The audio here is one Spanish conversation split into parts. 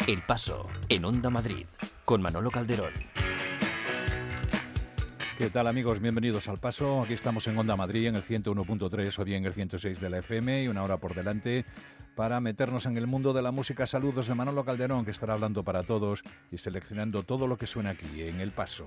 El Paso, en Onda Madrid, con Manolo Calderón. ¿Qué tal, amigos? Bienvenidos al Paso. Aquí estamos en Onda Madrid, en el 101.3 o bien el 106 de la FM, y una hora por delante para meternos en el mundo de la música. Saludos de Manolo Calderón, que estará hablando para todos y seleccionando todo lo que suena aquí en El Paso.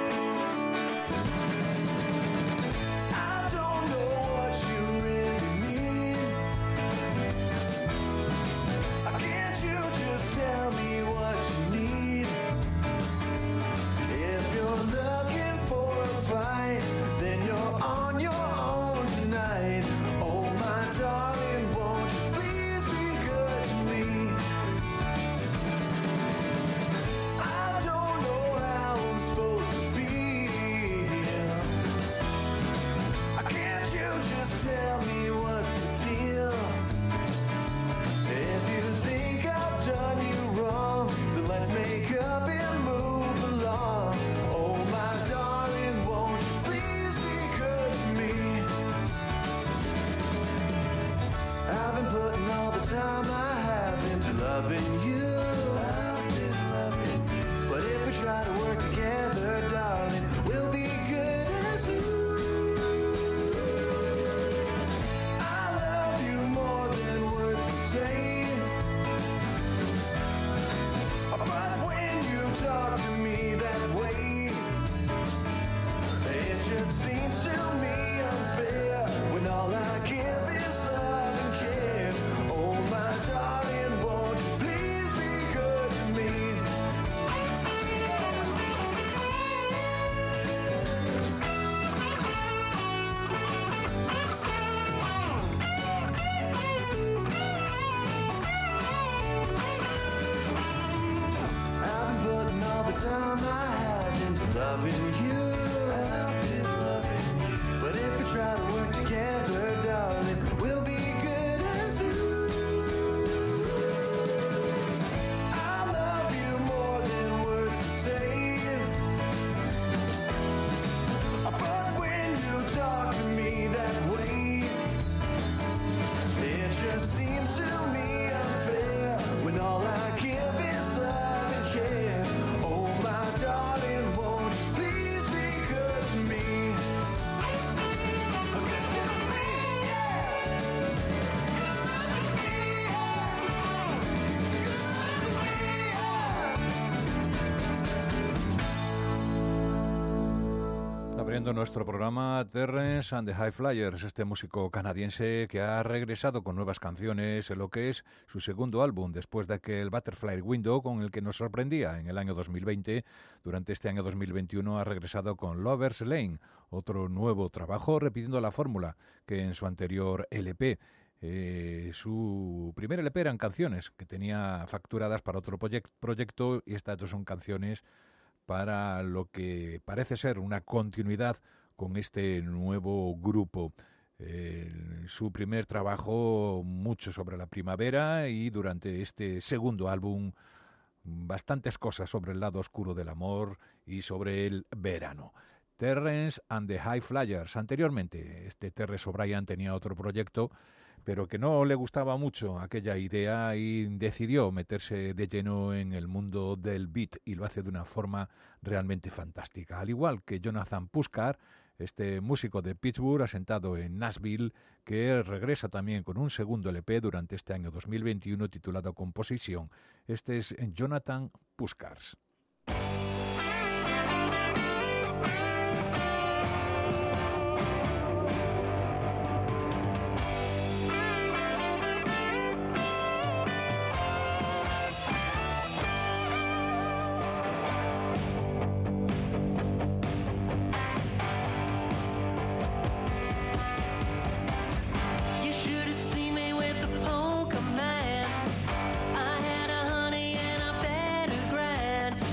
Abriendo nuestro programa, Terrence and the High Flyers, este músico canadiense que ha regresado con nuevas canciones en lo que es su segundo álbum, después de aquel Butterfly Window con el que nos sorprendía en el año 2020. Durante este año 2021 ha regresado con Lover's Lane, otro nuevo trabajo repitiendo la fórmula que en su anterior LP. Su primer LP eran canciones que tenía facturadas para otro proyecto, y estas dos son canciones para lo que parece ser una continuidad con este nuevo grupo. Su primer trabajo, mucho sobre la primavera, y durante este segundo álbum, bastantes cosas sobre el lado oscuro del amor y sobre el verano. Terrence and the High Flyers. Anteriormente, Terrence O'Brien tenía otro proyecto, pero que no le gustaba mucho aquella idea y decidió meterse de lleno en el mundo del beat, y lo hace de una forma realmente fantástica. Al igual que Jonathan Puskar, este músico de Pittsburgh asentado en Nashville, que regresa también con un segundo LP durante este año 2021 titulado Composition. Este es Jonathan Puskar. I had a honey and a better grind.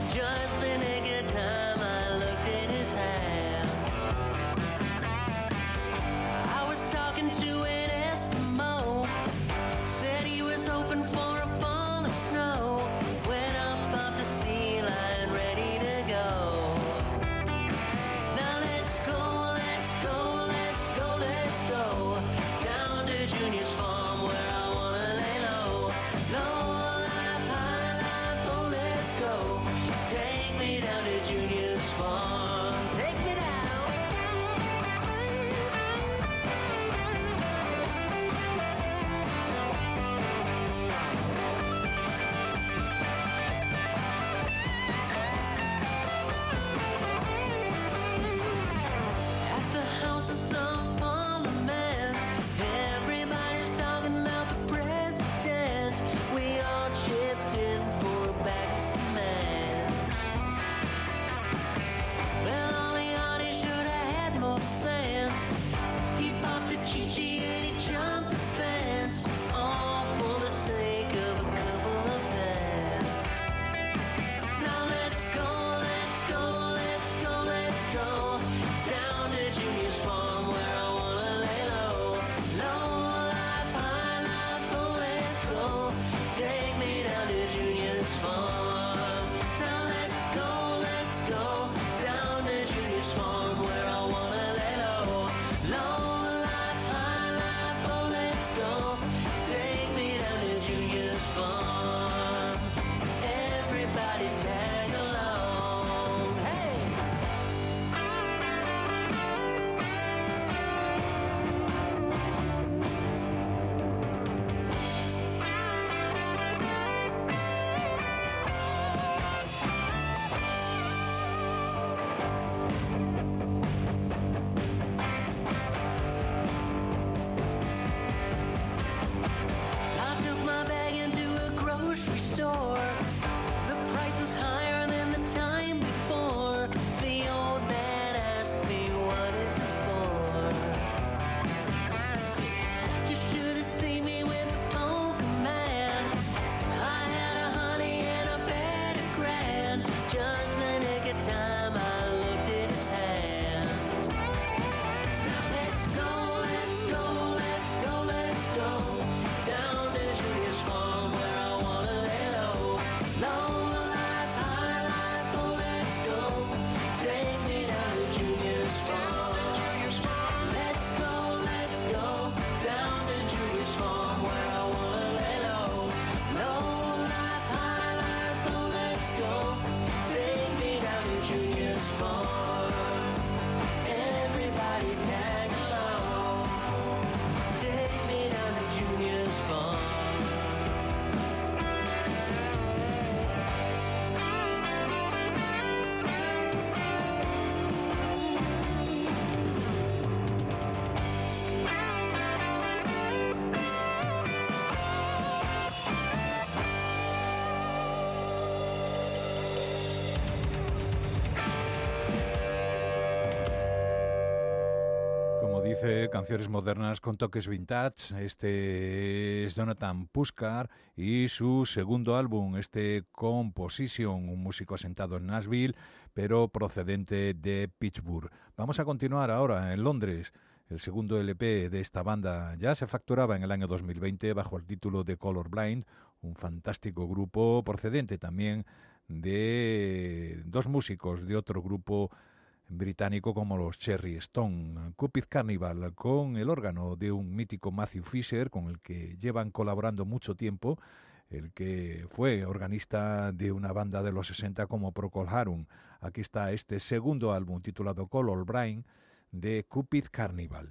dice, canciones modernas con toques vintage. Este es Jonathan Puskar y su segundo álbum, Composition, un músico asentado en Nashville, pero procedente de Pittsburgh. Vamos a continuar ahora en Londres. El segundo LP de esta banda ya se facturaba en el año 2020 bajo el título de Colorblind, un fantástico grupo procedente también de dos músicos de otro grupo británico como los Cherry Stone. Cupid Carnival, con el órgano de un mítico Matthew Fisher, con el que llevan colaborando mucho tiempo, el que fue organista de una banda de los 60 como Procol Harum. Aquí está este segundo álbum titulado Colorblind de Cupid Carnival.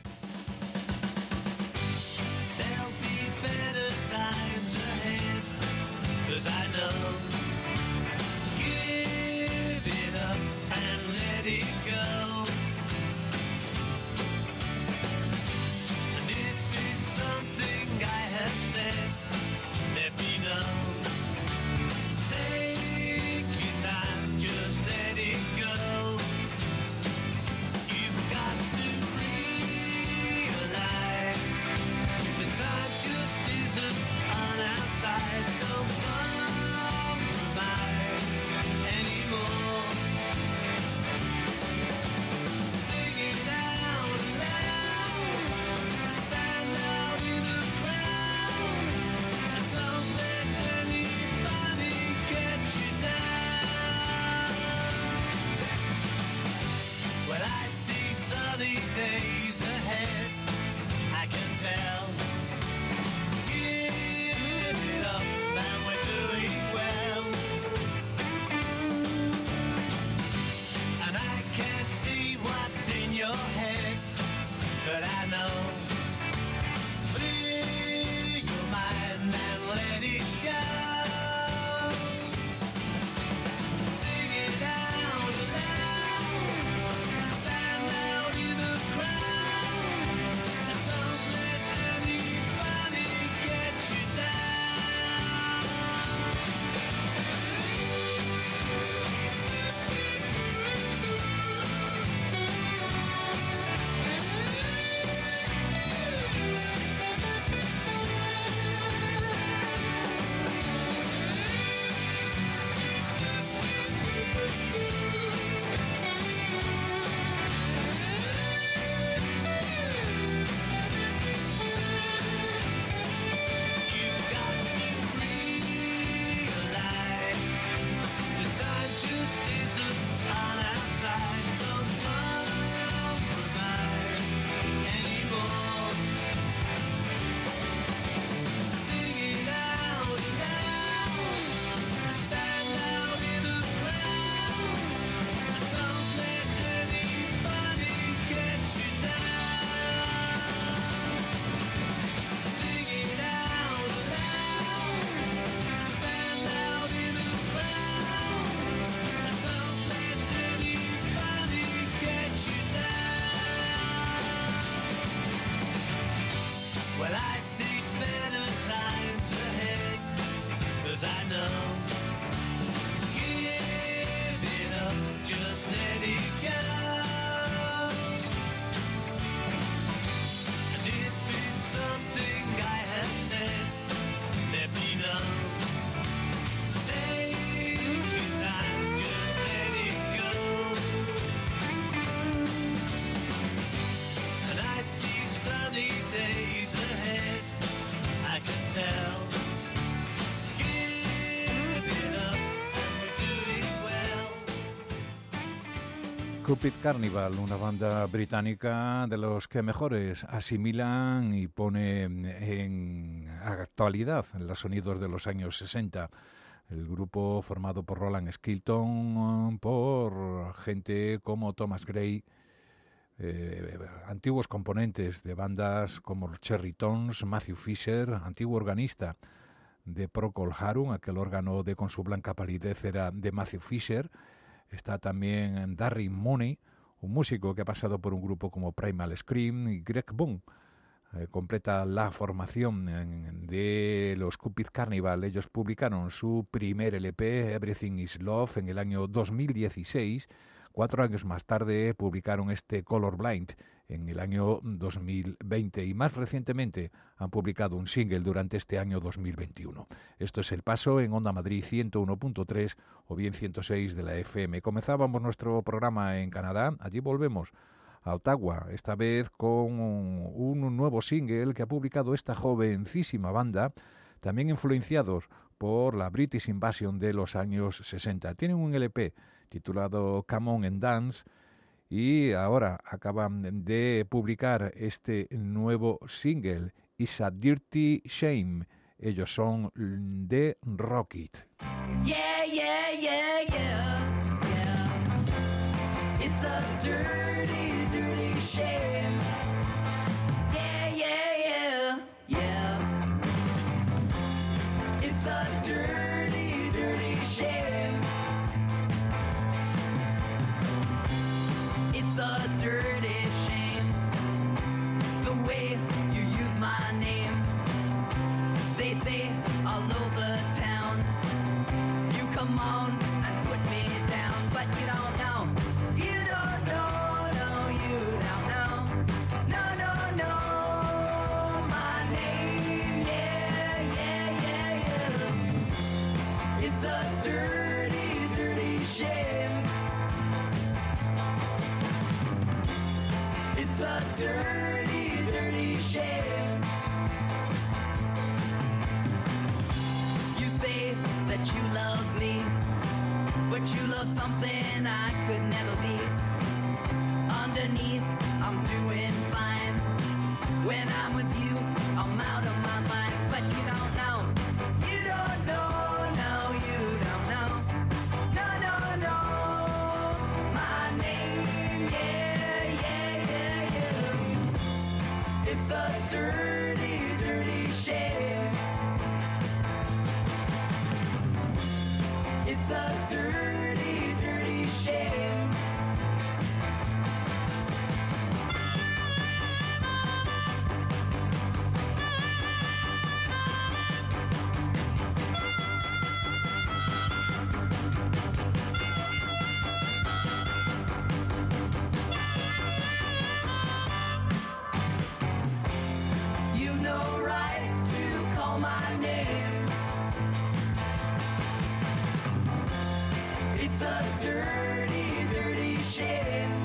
Cupid Carnival, una banda británica de los que mejores asimilan y ponen en actualidad los sonidos de los años 60. El grupo formado por Roland Skilton, por gente como Thomas Gray, antiguos componentes de bandas como los Cherry Tones, Matthew Fisher, antiguo organista de Procol Harum, aquel órgano de Con su blanca palidez era de Matthew Fisher. Está también Darryl Mooney, un músico que ha pasado por un grupo como Primal Scream, y Greg Boone. Completa la formación de los Cupid Carnival. Ellos publicaron su primer LP, Everything is Love, en el año 2016, 4 años más tarde publicaron este Colorblind en el año 2020 y más recientemente han publicado un single durante este año 2021. Esto es El Paso en Onda Madrid 101.3 o bien 106 de la FM. Comenzábamos nuestro programa en Canadá, allí volvemos a Ottawa, esta vez con un nuevo single que ha publicado esta jovencísima banda, también influenciados por la British Invasion de los años 60. Tienen un LP titulado Come On and Dance y ahora acaban de publicar este nuevo single, It's a Dirty Shame. Ellos son The Rocket. Yeah, yeah, yeah, yeah, yeah. It's a dirty, dirty shame. Yeah, yeah, yeah, yeah. It's a dirty, dirty shame. It's a dirty shame. The way you use my name. They say all over town, you come on and put me down, but you don't know, you don't know, no, you don't know, no, no, no, my name, yeah, yeah, yeah, yeah. It's a dirty, dirty shame. It's a dirty, dirty shame. You say that you love me, but you love something I could never be. Underneath, I'm doing fine. When I'm with you, I'm out of my mind. But you don't know, you don't know, no, you don't know, no, no, no, my name, yeah, yeah, yeah, yeah. It's a dirty, dirty shame. It's a dirty, dirty shame. You know right to call my name. It's a dirty, dirty shame.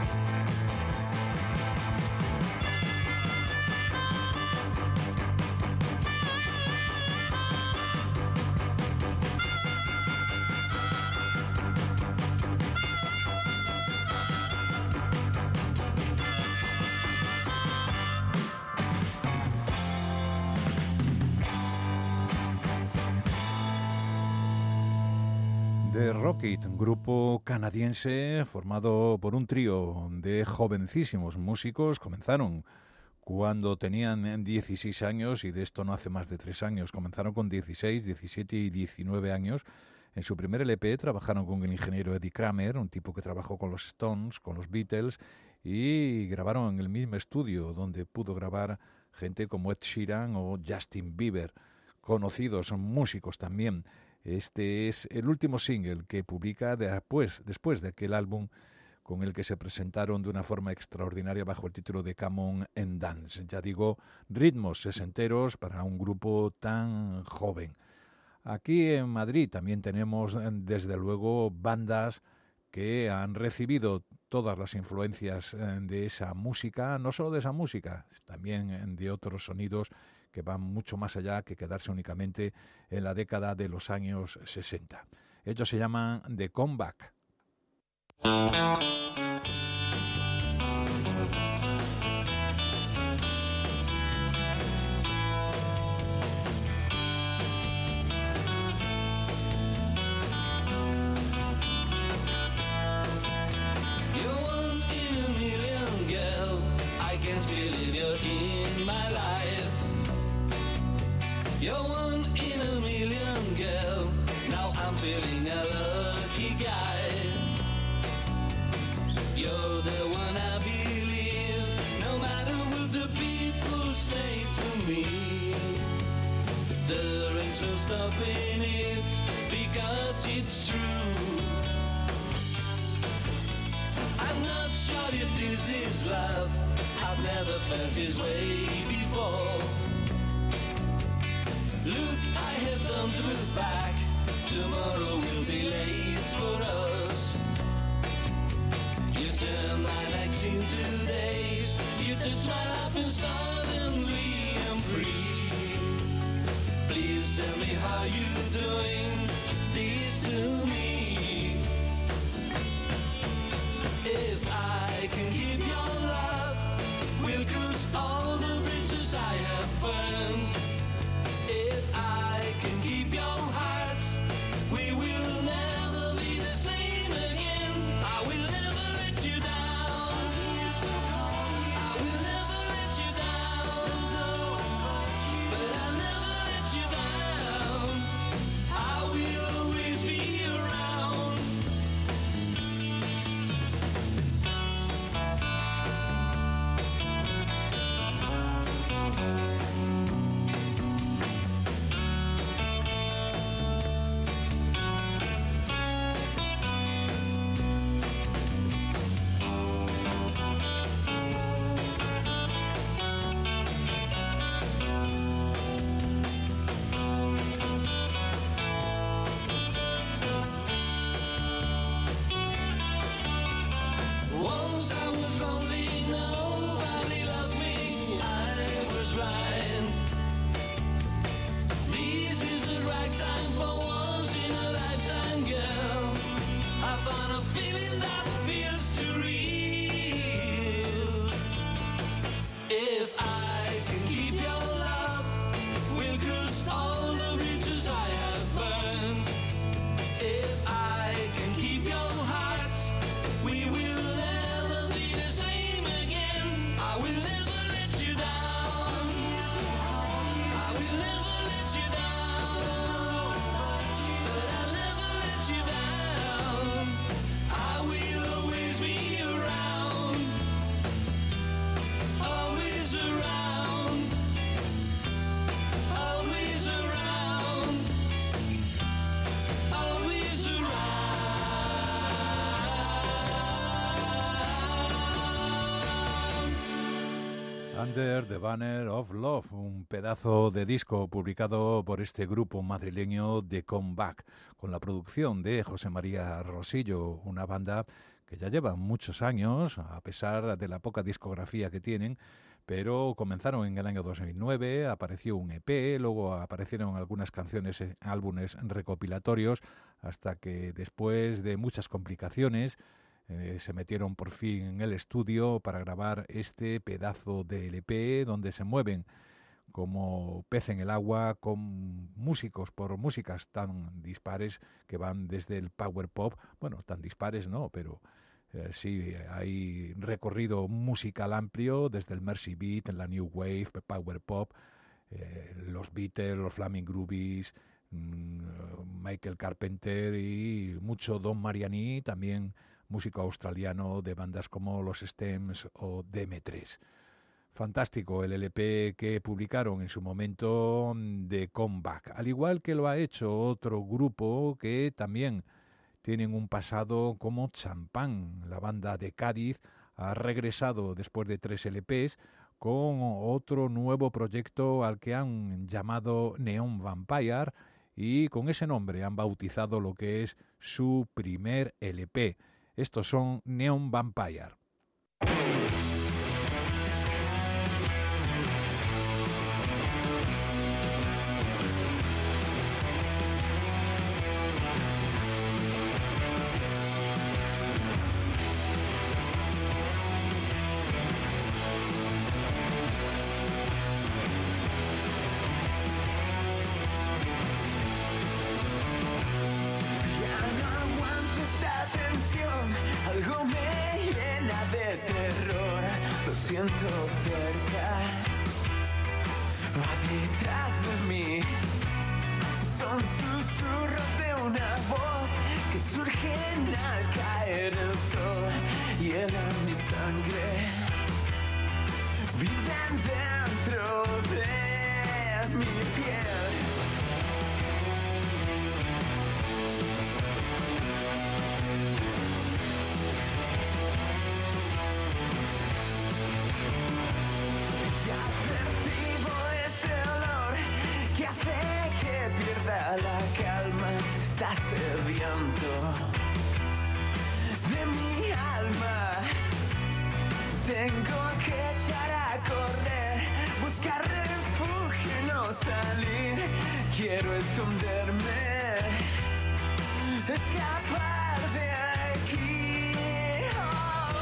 The Rocket, un grupo canadiense formado por un trío de jovencísimos músicos. Comenzaron cuando tenían 16 años y de esto no hace más de 3 años. Comenzaron con 16, 17 y 19 años. En su primer LP trabajaron con el ingeniero Eddie Kramer, un tipo que trabajó con los Stones, con los Beatles, y grabaron en el mismo estudio donde pudo grabar gente como Ed Sheeran o Justin Bieber, conocidos músicos también. Este es el último single que publica después de aquel álbum con el que se presentaron de una forma extraordinaria bajo el título de Come On and Dance. Ya digo, ritmos sesenteros para un grupo tan joven. Aquí en Madrid también tenemos, desde luego, bandas que han recibido todas las influencias de esa música, no solo de esa música, también de otros sonidos que van mucho más allá que quedarse únicamente en la década de los años 60. Ellos se llaman The Comeback. You're one in a million, girl. Now I'm feeling a lucky guy. You're the one I believe, no matter what the people say to me. There ain't no stopping it, because it's true. I'm not sure if this is love. I've never felt this way before. Look, I have done to look back. Tomorrow will be late for us. You turn my nights into days. You touch my life and suddenly I'm free. Please tell me how you're doing this to me. If I can keep your love, we'll cross all the bridges I have burned. If I can keep your heart, we will never be the same again. I will never let you down. I will never let you down. But I'll never let you down. I will always be around. Once I was lonely, nobody loved me, I was blind. This is the right time for once in a lifetime, girl. I found a feeling that feels too real. If I can keep your love, we'll cross all the bridges I have burned. If I can keep your heart, we will never be the same again. I will never let you down. I will never let you down. But I'll never let you down. I will always be around. Always around. Always around. Always around. Under the Banner of Love, un pedazo de disco publicado por este grupo madrileño de Comeback, con la producción de José María Rosillo, una banda que ya lleva muchos años, a pesar de la poca discografía que tienen, pero comenzaron en el año 2009, apareció un EP, luego aparecieron algunas canciones, álbumes recopilatorios, hasta que después de muchas complicaciones se metieron por fin en el estudio para grabar este pedazo de LP donde se mueven como pez en el agua con músicos por músicas tan dispares que van desde el power pop, bueno, tan dispares no, pero sí, hay recorrido musical amplio desde el Mercy Beat, la New Wave, power pop, los Beatles, los Flaming Groovies, Michael Carpenter y mucho Don Mariani, también músico australiano de bandas como los Stems o DM3. Fantástico el LP que publicaron en su momento de Comeback, al igual que lo ha hecho otro grupo que también tienen un pasado como Champán. La banda de Cádiz ha regresado después de 3 LPs con otro nuevo proyecto al que han llamado Neon Vampire, y con ese nombre han bautizado lo que es su primer LP. Estos son Neon Vampire. Algo me llena de terror, lo siento cerca, va detrás de mí. Son susurros de una voz que surgen al caer el sol, llenan mi sangre, viven dentro de mi piel. está sediento de mi alma. Tengo que echar a correr, buscar refugio y no salir. Quiero esconderme, escapar de aquí. Oh.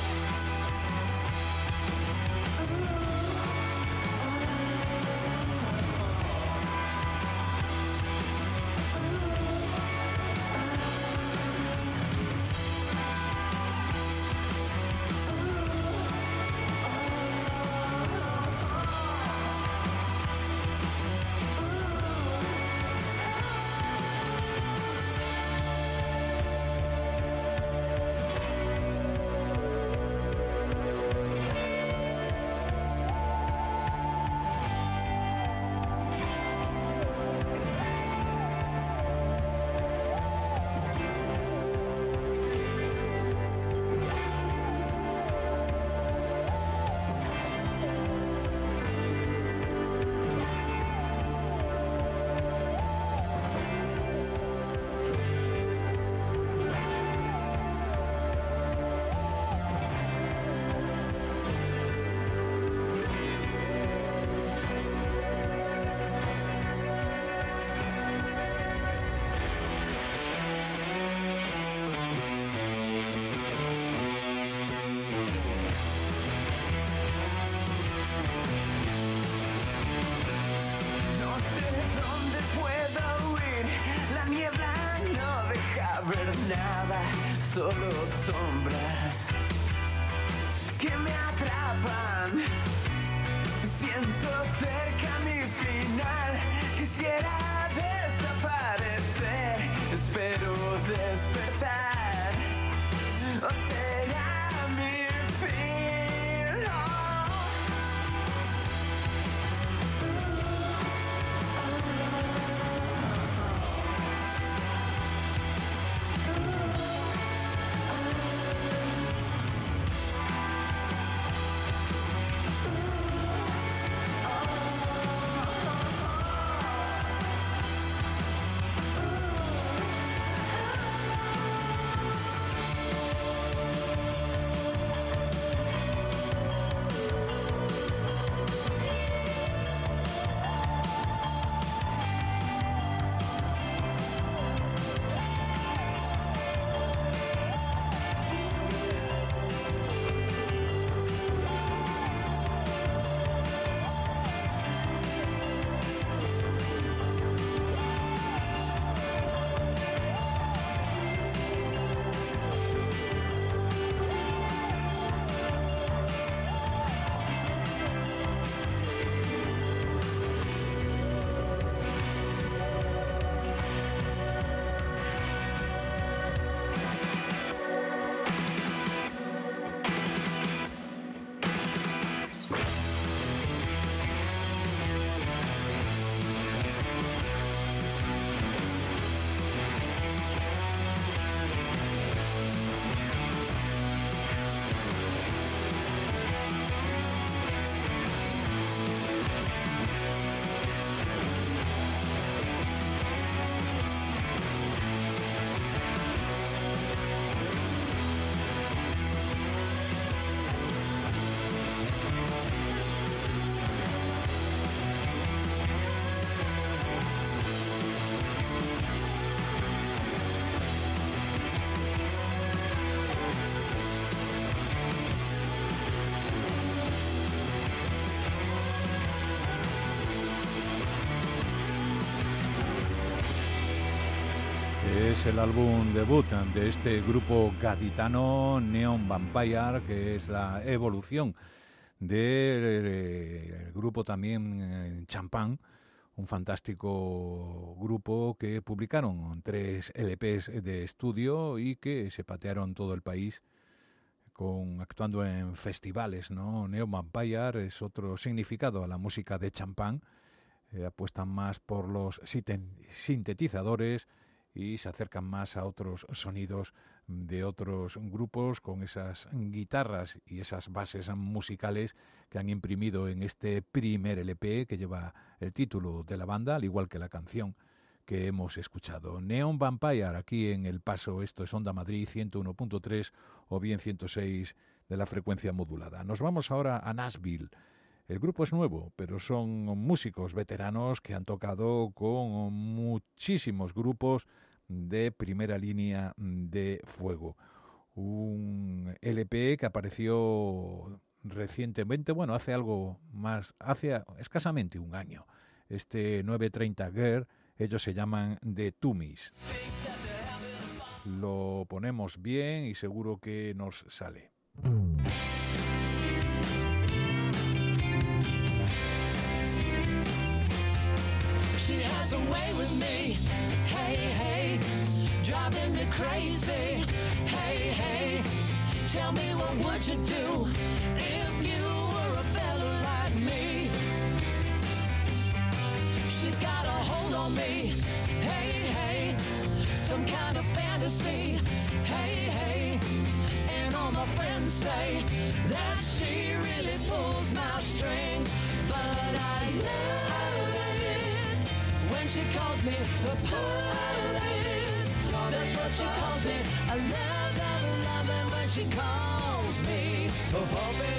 Solo sombras que me atrapan. Siento cerca mi final. Quisiera desaparecer. Espero despertar. O será mi fin. Oh. Es el álbum debut de este grupo gaditano Neon Vampire, que es la evolución del grupo también Champagne, un fantástico grupo que publicaron 3 LPs de estudio y que se patearon todo el país actuando en festivales, ¿no? Neon Vampire es otro significado a la música de Champagne, apuestan más por los sintetizadores y se acercan más a otros sonidos de otros grupos con esas guitarras y esas bases musicales que han imprimido en este primer LP que lleva el título de la banda, al igual que la canción que hemos escuchado. Neon Vampire, aquí en El Paso, esto es Onda Madrid 101.3 o bien 106 de la frecuencia modulada. Nos vamos ahora a Nashville. El grupo es nuevo, pero son músicos veteranos que han tocado con muchísimos grupos de primera línea de fuego. Un LP que apareció recientemente, bueno, hace escasamente un año. Este 930 Girl, ellos se llaman The Toomies. Lo ponemos bien y seguro que nos sale. She has a way with me, hey, hey, driving me crazy, hey, hey. Tell me what would you do if you were a fella like me? She's got a hold on me, hey, hey, some kind of fantasy, hey, hey. And all my friends say that she really pulls my strings, but I love it when she calls me the poet. That's what she calls me. I love it when she calls me the puppet.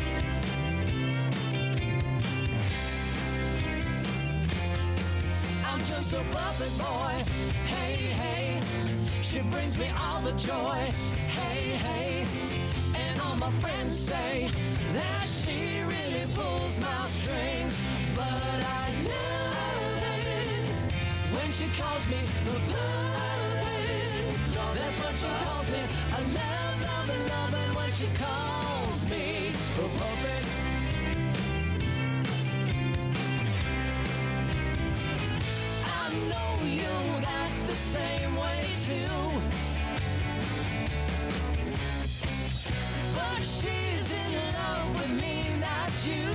I'm just a puppet boy, hey, hey. She brings me all the joy, hey, hey. And all my friends say that she really pulls my strings, but I love it when she calls me the puppet. That's what she calls me. I love it when she calls me the puppet. I know you'd act the same way too, but she's in love with me, not you.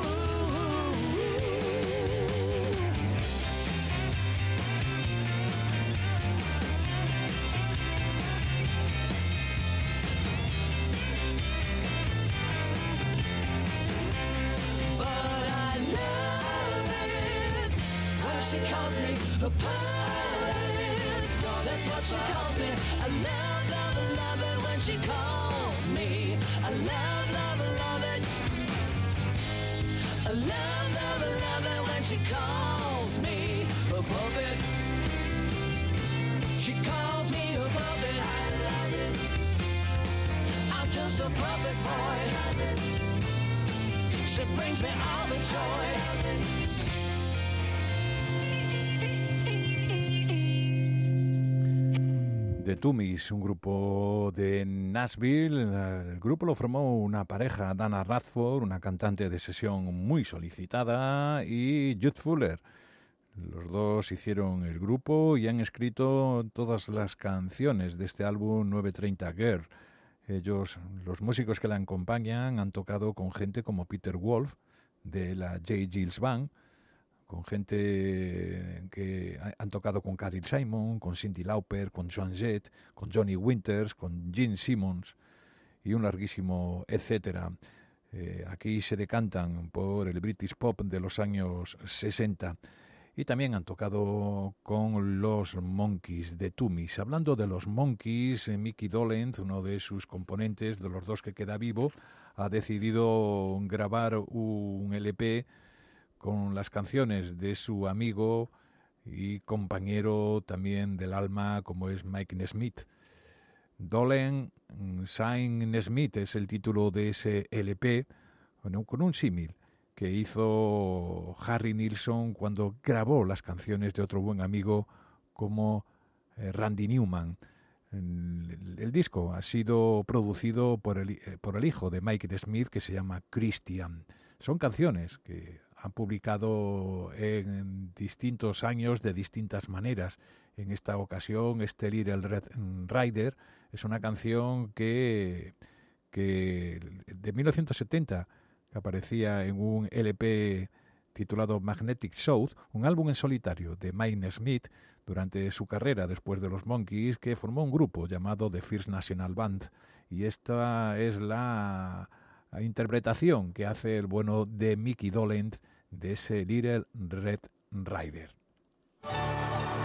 But I love it when she calls me a poet. That's what she calls me. I love it when she calls me. I love it. I love it when she calls me a puppet. She calls me a puppet. I love it. I'm just a puppet boy. I love it. She brings me all the joy. The Toomies, un grupo de Nashville. El grupo lo formó una pareja, Dana Radford, una cantante de sesión muy solicitada, y Judd Fuller. Los dos hicieron el grupo y han escrito todas las canciones de este álbum 930 Girl. Ellos, los músicos que la acompañan, han tocado con gente como Peter Wolf de la J. Gilles Band, con gente que han tocado con Carly Simon, con Cyndi Lauper, con Joan Jett, con Johnny Winters, con Gene Simmons y un larguísimo etcétera. Aquí se decantan por el British Pop de los años 60 y también han tocado con los Monkees, de Toomies. Hablando de los Monkees, Micky Dolenz, uno de sus componentes, de los dos que queda vivo, ha decidido grabar un LP con las canciones de su amigo y compañero también del alma, como es Mike Nesmith. Dolen Sign Nesmith es el título de ese LP, con un símil que hizo Harry Nilsson cuando grabó las canciones de otro buen amigo como Randy Newman. El disco ha sido producido por el hijo de Mike Nesmith, que se llama Christian. Son canciones que han publicado en distintos años de distintas maneras. En esta ocasión, este Little Red Rider es una canción que de 1970, que aparecía en un LP titulado Magnetic South, un álbum en solitario de Mike Smith durante su carrera después de los Monkees, que formó un grupo llamado The First National Band. Y esta es la interpretación que hace el bueno de Micky Dolenz de ese Little Red Rider.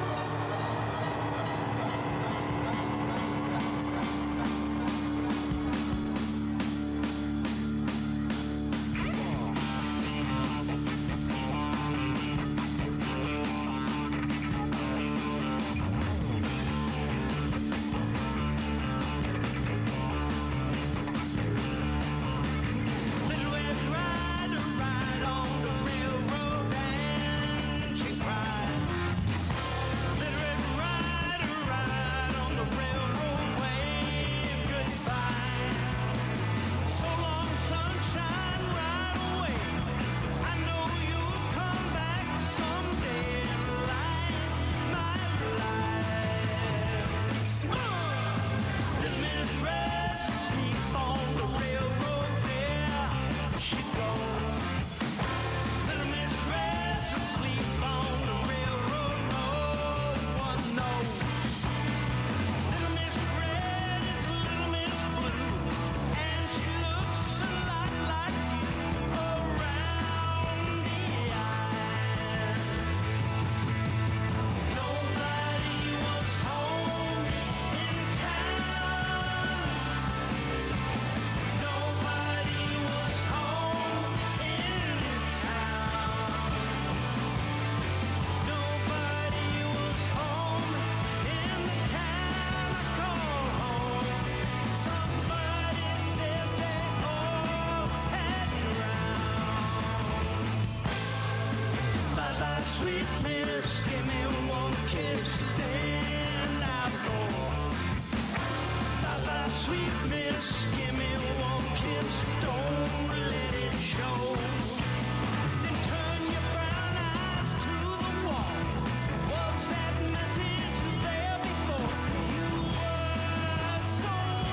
sweetness, give me one kiss, then I'll go. Bye-bye, sweetness, give me one kiss, don't let it show. Then turn your brown eyes to the wall. Was that message there before? You were so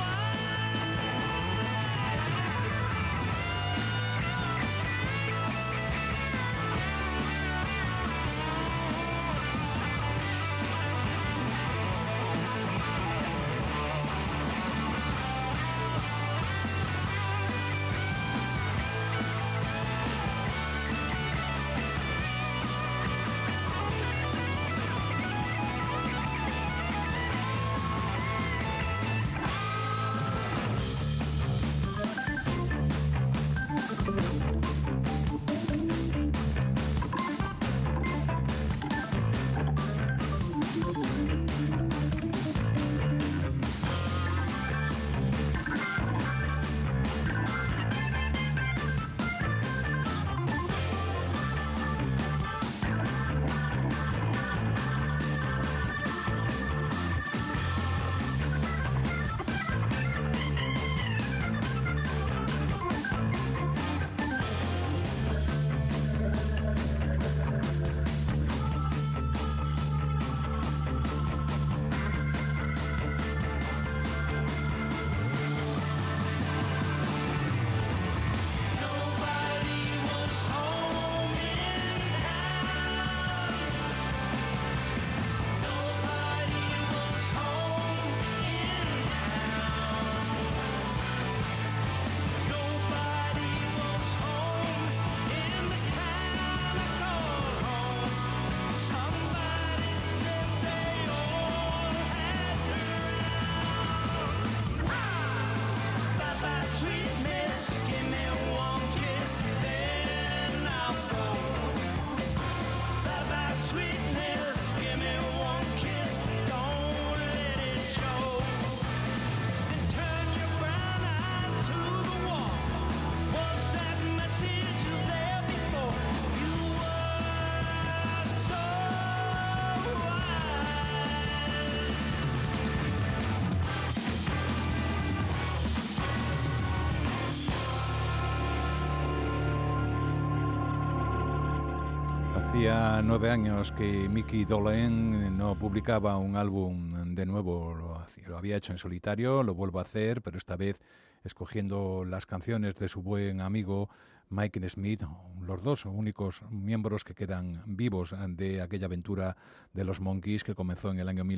Hacía 9 años que Micky Dolenz no publicaba un álbum de nuevo, lo había hecho en solitario, lo vuelvo a hacer, pero esta vez escogiendo las canciones de su buen amigo Mike Smith, los dos únicos miembros que quedan vivos de aquella aventura de los Monkees que comenzó en el año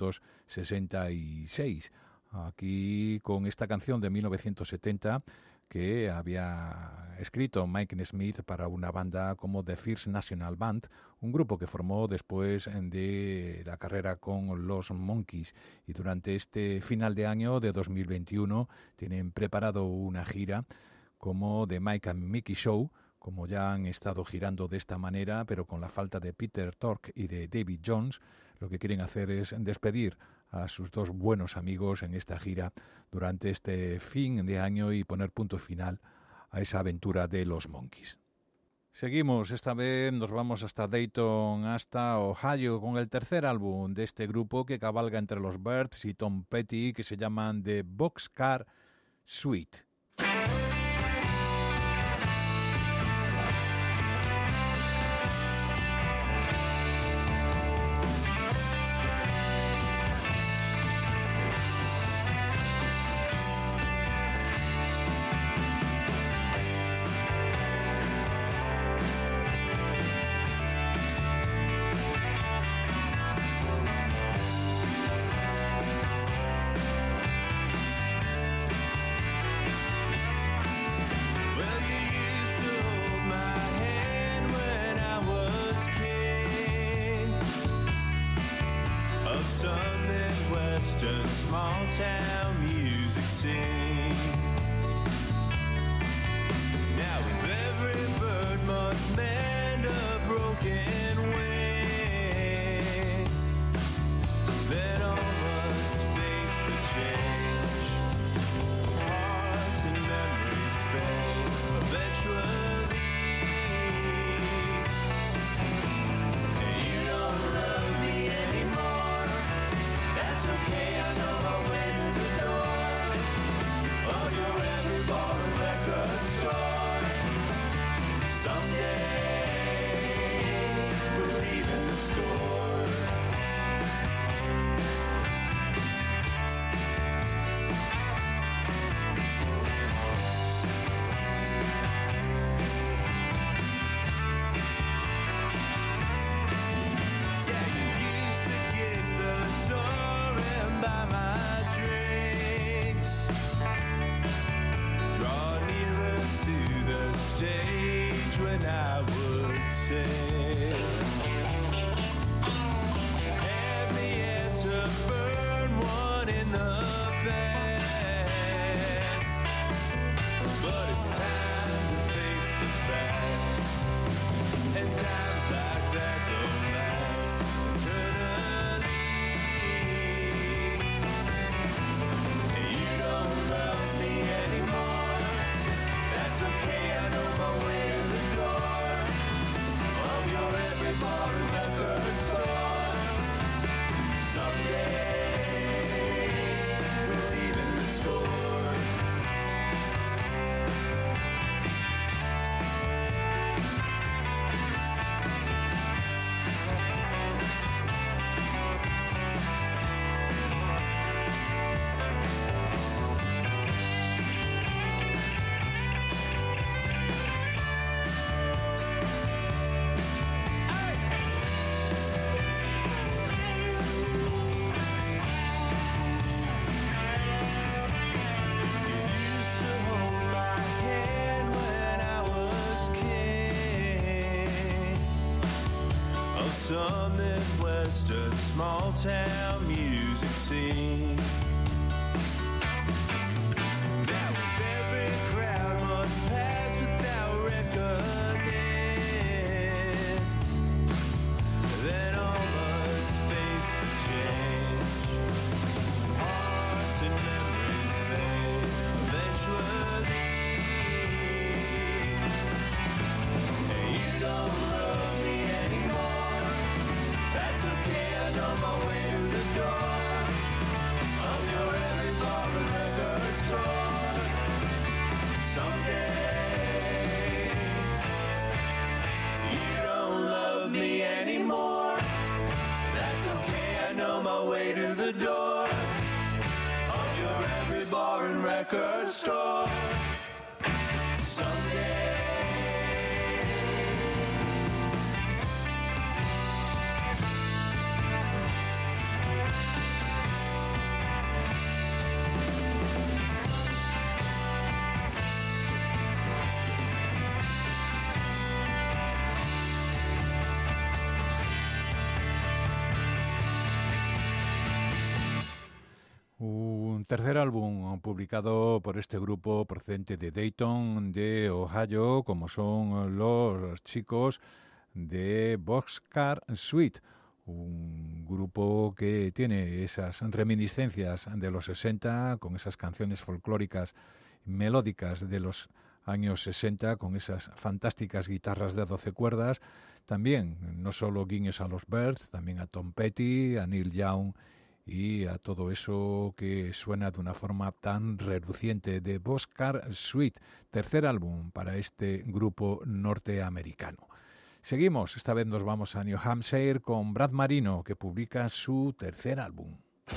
1966. Aquí con esta canción de 1970 que había escrito Mike Smith para una banda como The First National Band, un grupo que formó después de la carrera con los Monkees. Y durante este final de año de 2021 tienen preparado una gira como The Mike and Mickey Show, como ya han estado girando de esta manera, pero con la falta de Peter Tork y de David Jones. Lo que quieren hacer es despedir a sus dos buenos amigos en esta gira durante este fin de año y poner punto final a esa aventura de los Monkees. Seguimos, esta vez nos vamos hasta Dayton, hasta Ohio, con el tercer álbum de este grupo que cabalga entre los Byrds y Tom Petty, que se llaman The Boxcar Suite. some Midwestern small town music scene. Now if every crowd must pass without reckoning, then all must face the change. Hearts and memories fade eventually. Hey, you don't love me anymore. That's okay, I know my way to the door of your every bar and record store. Someday you don't love me anymore. That's okay, I know my way to the door of your every bar and record store. Someday. Un tercer álbum publicado por este grupo procedente de Dayton, de Ohio, como son los chicos de Boxcar Suite, un grupo que tiene esas reminiscencias de los 60, con esas canciones folclóricas melódicas de los años 60, con esas fantásticas guitarras de 12 cuerdas, también no solo guiños a los Byrds, también a Tom Petty, a Neil Young y a todo eso que suena de una forma tan reluciente. De Boxcar Suite, tercer álbum para este grupo norteamericano. Seguimos, esta vez nos vamos a New Hampshire con Brad Marino, que publica su tercer álbum.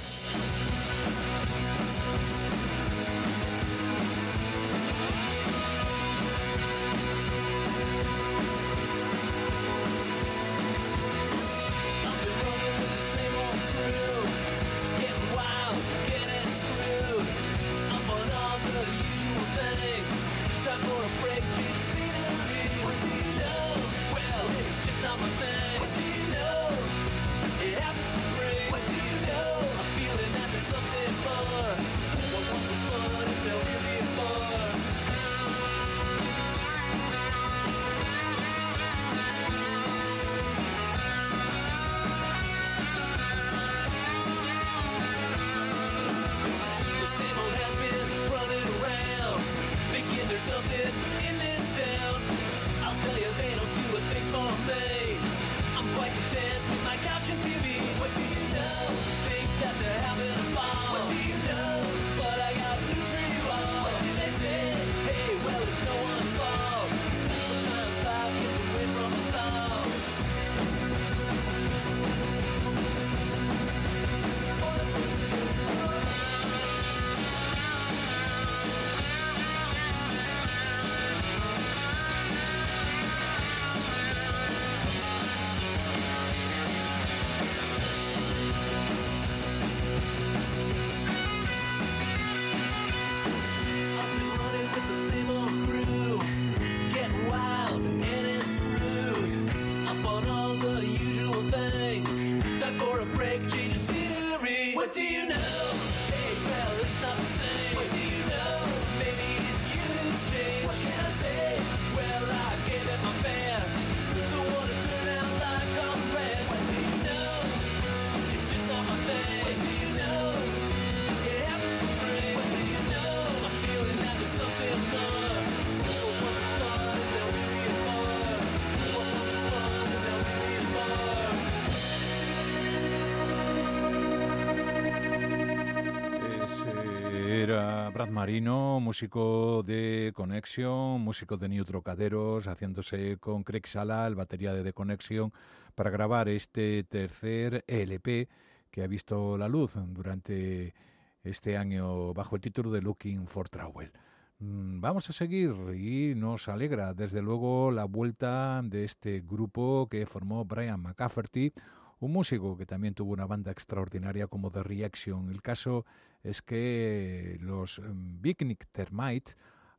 Brad Marino, músico de Connection, músico de New Trocaderos, haciéndose con Craig Sala, el batería de The Connection, para grabar este tercer LP que ha visto la luz durante este año bajo el título de Looking for Trouble. Vamos a seguir y nos alegra desde luego la vuelta de este grupo que formó Brian McCafferty, un músico que también tuvo una banda extraordinaria como The Reaction. El caso es que los Big Nick Termite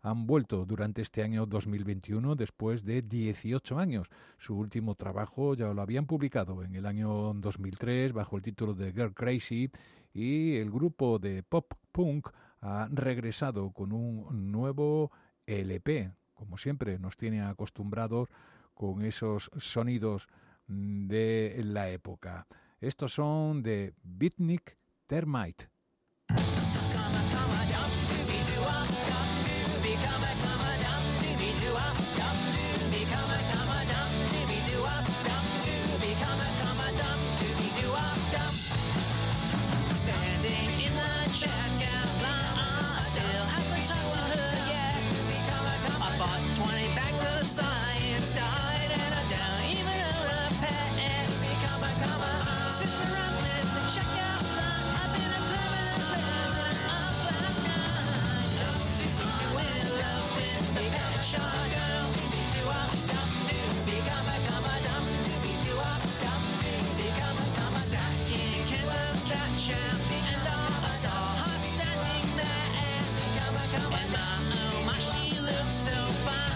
han vuelto durante este año 2021 después de 18 años. Su último trabajo ya lo habían publicado en el año 2003 bajo el título de Girl Crazy, y el grupo de pop punk ha regresado con un nuevo LP. Como siempre nos tiene acostumbrados con esos sonidos de la época. Estos son de Beatnik Termite. Science died and I don't even own a pet. Since Erasmus, the checkout line, I've been a permanent resident of Black Nine. In love with the pet shop girl. Stacking cans of ketchup, and I saw her standing there. And my, she looked so fine.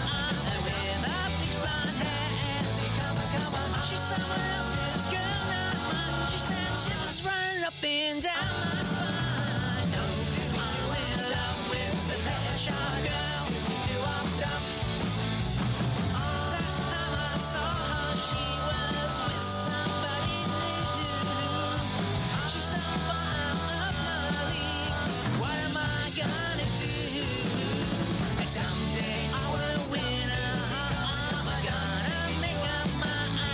She's someone else's girl, not mine. She said shivers running up and down my spine. I'm in love with the pet shop girl. Last time I saw her, she was with somebody new. She's so far out of my league. What am I gonna do? And someday I will win her heart. I'm gonna make up my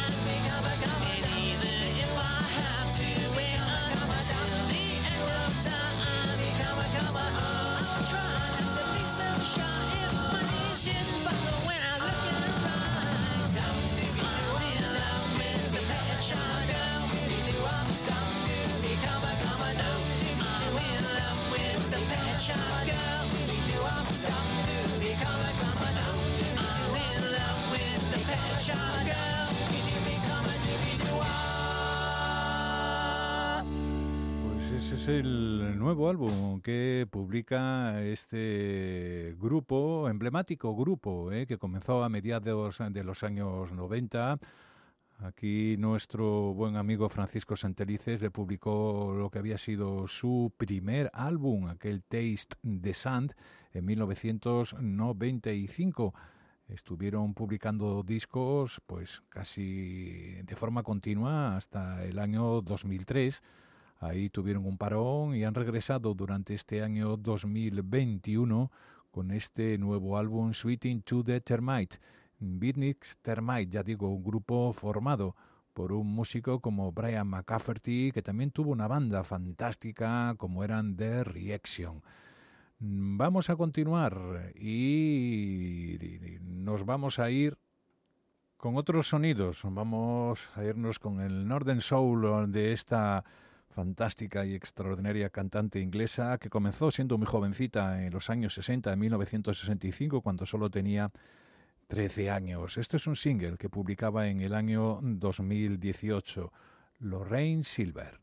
Es el nuevo álbum que publica este grupo, emblemático grupo, que comenzó a mediados de los años 90. Aquí nuestro buen amigo Francisco Santelices le publicó lo que había sido su primer álbum, aquel Taste the Sand, en 1995. Estuvieron publicando discos pues casi de forma continua hasta el año 2003. Ahí tuvieron un parón y han regresado durante este año 2021 con este nuevo álbum Sweeting to the Termite. Beatnik Termite, ya digo, un grupo formado por un músico como Brian McCafferty, que también tuvo una banda fantástica como eran The Reaction. Vamos a continuar y nos vamos a ir con otros sonidos. Vamos a irnos con el Northern Soul de esta fantástica y extraordinaria cantante inglesa que comenzó siendo muy jovencita en los años 60, en 1965, cuando solo tenía 13 años. Este es un single que publicaba en el año 2018, Lorraine Silver.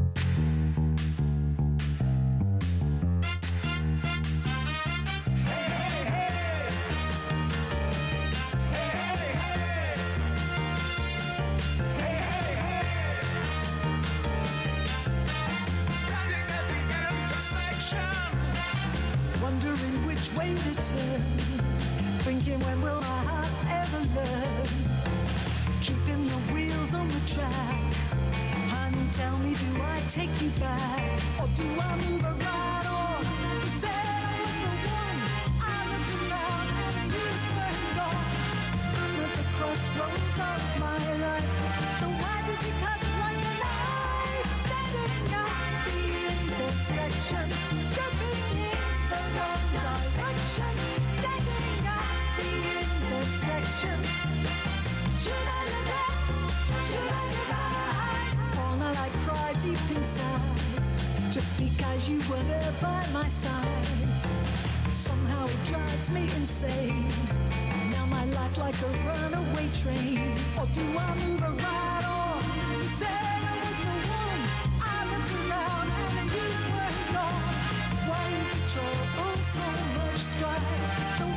Way to turn, thinking when will my heart ever learn, keeping the wheels on the track. Honey, tell me, do I take you back, or do I move around? Or you said I was the one, I looked around and you were gone. I'm at the crossroads of my life, so why does it cut like a knife? Standing at the intersection, stepping in the wrong direction, standing at the intersection. Should I look left? Should I look right? All night I cried deep inside, just because you were there by my side. Somehow it drives me insane. Now my life's like a runaway train. Or do I move around? Or you said I was the one, I looked around and you were gone. Why is the trouble so much strife? So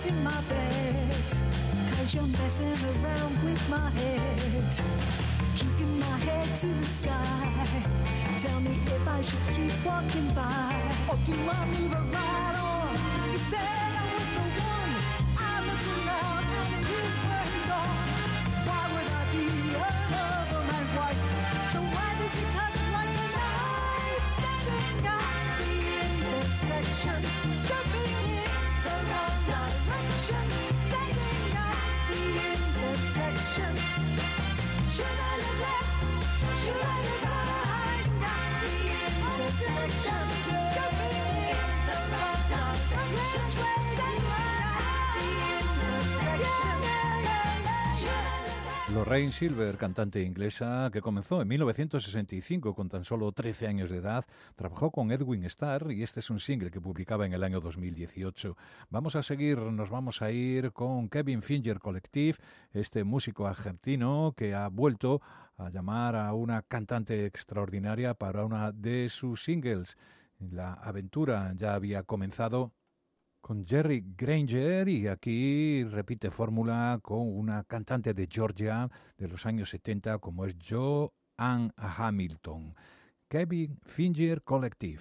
face in my bed, 'cause you're messing around with my head, keeping my head to the sky. Tell me if I should keep walking by, or do I move it right on? You said I was the one, I looked around and you were gone. Why would I be another man's wife? So why does it cut like a knife? Standing at the intersection, stepping in the wrong direction. Standing at the intersection. Should I look left? Should I look right? At the intersection, stepping in the wrong direction. Standing at the intersection. Should I look right? Lorraine Silver, cantante inglesa que comenzó en 1965 con tan solo 13 años de edad, trabajó con Edwin Starr y este es un single que publicaba en el año 2018. Vamos a seguir, nos vamos a ir con Kevin Finger Collective, este músico argentino que ha vuelto a llamar a una cantante extraordinaria para una de sus singles. La aventura ya había comenzado con Jerry Granger y aquí repite fórmula con una cantante de Georgia de los años 70 como es Joanne Hamilton. Kevin Finger Collective.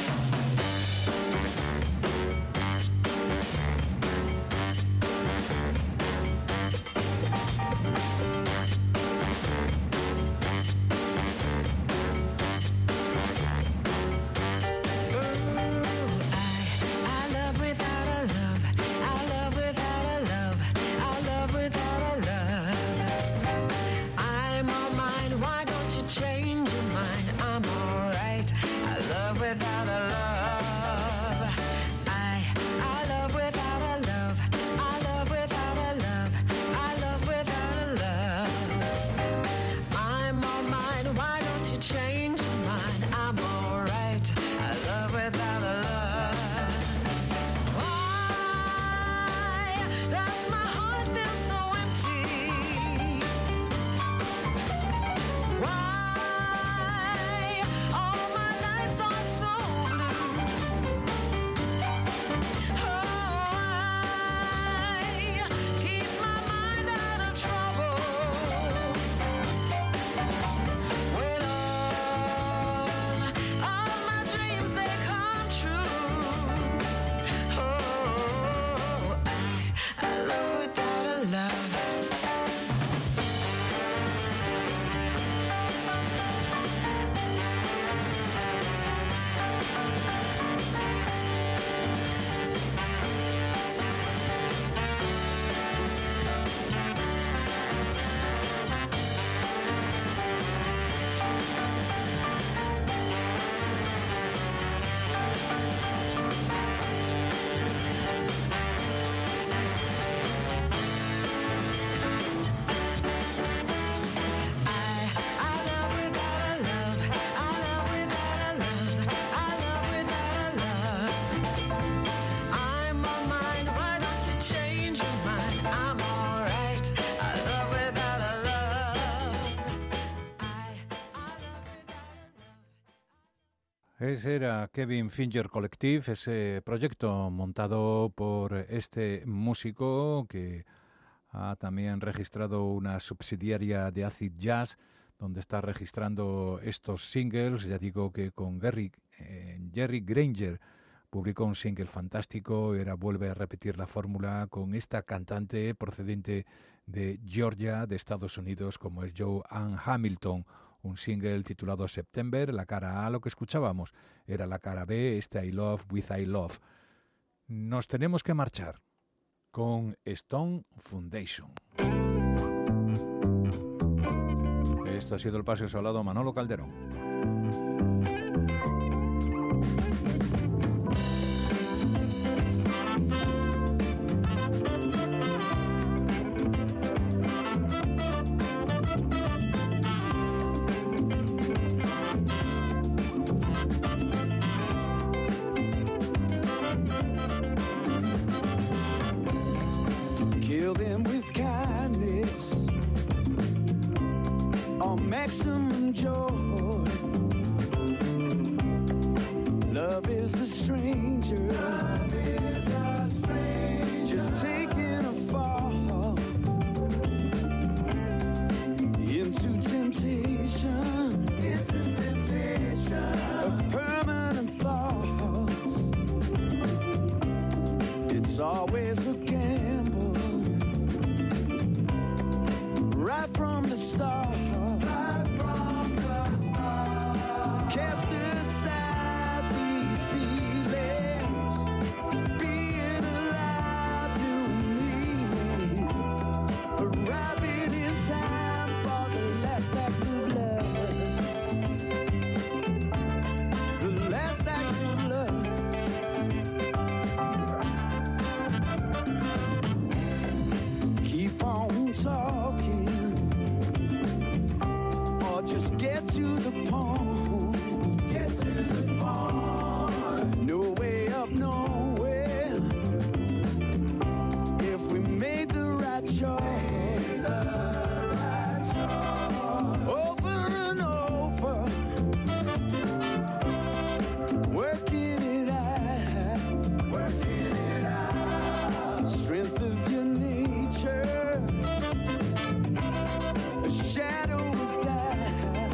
Change your mind, I'm alright. I love without a love. I love without a love. I love without a love. I love without a love. I'm all mine, why don't you change your mind? I'm alright. I love without a love. Why does my heart feel so empty? Why? Ese era Kevin Finger Collective, ese proyecto montado por este músico que ha también registrado una subsidiaria de Acid Jazz, donde está registrando estos singles. Ya digo que con Jerry Granger publicó un single fantástico y ahora vuelve a repetir la fórmula con esta cantante procedente de Georgia, de Estados Unidos, como es Joanne Hamilton. Un single titulado September, la cara A, lo que escuchábamos era la cara B, este I Love with I Love. Nos tenemos que marchar con Stone Foundation. Esto ha sido el Paseo Salado Manolo Calderón. Kill them with kindness or maximum joy. Love is a stranger. Love is a stranger. Just take right from the start. Cast aside these feelings. Being alive, new meanings. Arriving in time for the last act of love. The last act of love. Keep on talking, or just get to the point. Get to the point. No way of knowing if we made the right choice. Over and over, working it out. Working it out. Strength of your nature, a shadow of doubt.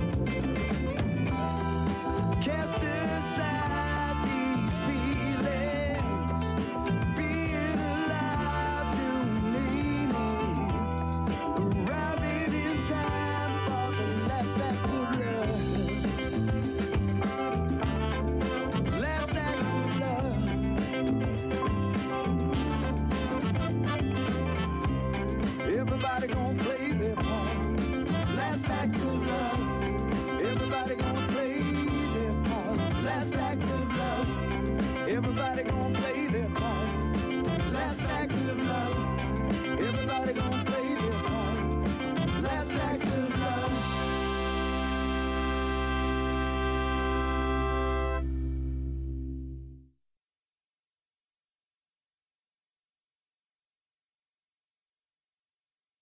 Cast aside these feelings. Being alive, new meanings. Arriving in time for the last act of love. Last act of love. Everybody gonna